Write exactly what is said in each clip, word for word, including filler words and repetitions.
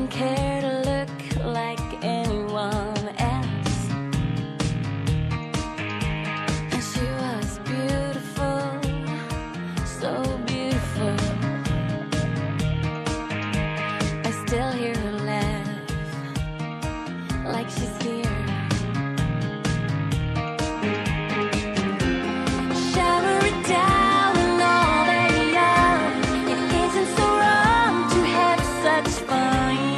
care to look like anyone else. And she was beautiful, so beautiful. I still hear her laugh, like she's here. Shower it down and all that young. It isn't so wrong to have such fun.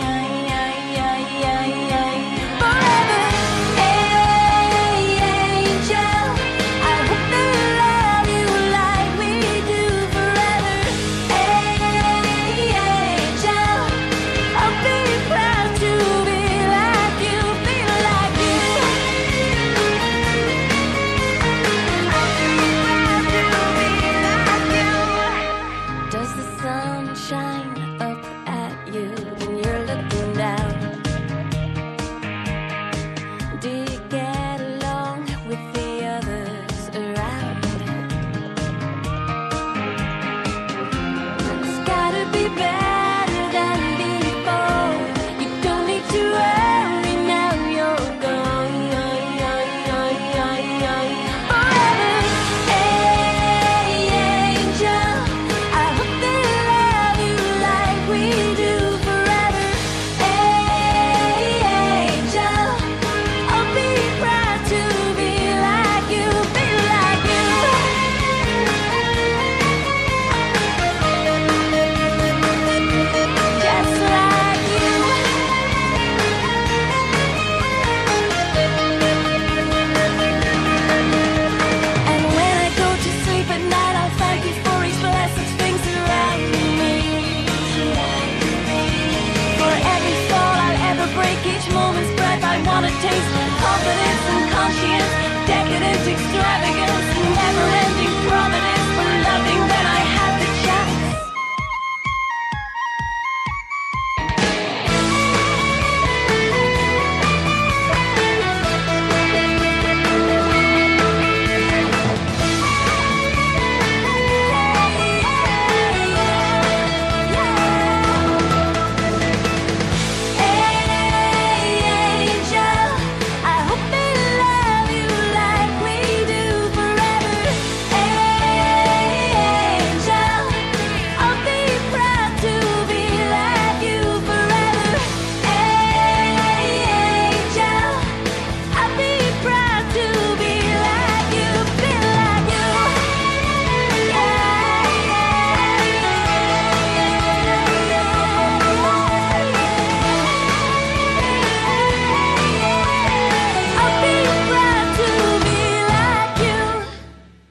Forever, angel. I hope they love you like we do forever, angel. I'll be proud to be like you, feel like you. I'll be proud to be like you. Does the sun shine up at you when you're looking down? Do you get along with the others around? It's gotta be better than before. You don't need to worry now, you're gone. Forever, angel. I hope they love you like we do forever, angel. I'll be proud to be like you, be like you. Just like you. And when I go to sleep at night, I'll thank you for each blessed thing surrounding me. For every fall I'll ever break, each moment's breath I wanna taste. Confidence and conscience, decadent extravagance.